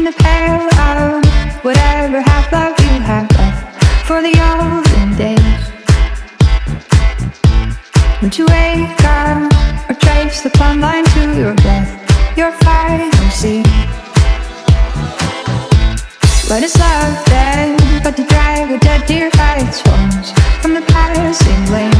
in the pale of whatever half love you have left for the olden days. Would you wake up or trace the plumb line to your breath, your final sea? What is love then but to drag a dead deer by its horns from the passing lane?